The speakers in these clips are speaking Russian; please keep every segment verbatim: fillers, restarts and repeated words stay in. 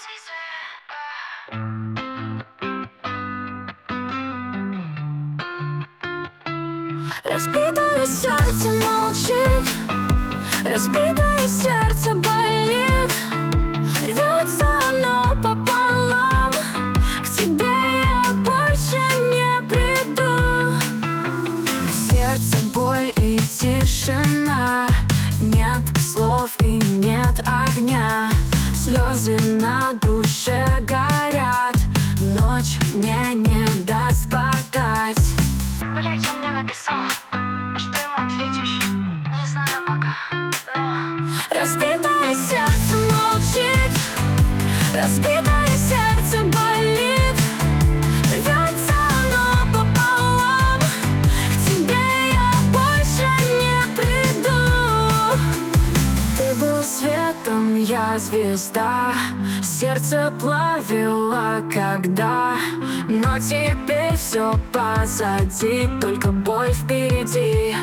Разбитое сердце молчит, разбитое сердце болит. Рвется оно пополам, к тебе я больше не приду. В сердце боль и тишина, нет слов и нет огня. Слезы на душе горят, ночь мне не даст спать. Блять, он мне написал, что ему ответишь? Не знаю пока, но... Разбитое сердце молчит, разбитое сердце болит. Рвется оно пополам, к тебе я больше не приду. Ты был светом, я звезда, сердце плавило когда. Но теперь все позади, только бой впереди.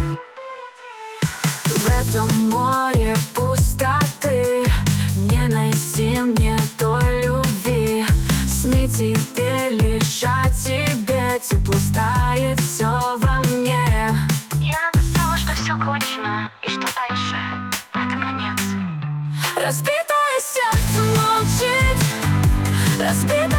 В этом море пустоты не найти мне той любви. Сны тебе лишь о тебе, тепло стает все во мне. Я написала, что все кончено, и что дальше — это конец. Разбитое сердце молчит, разбитое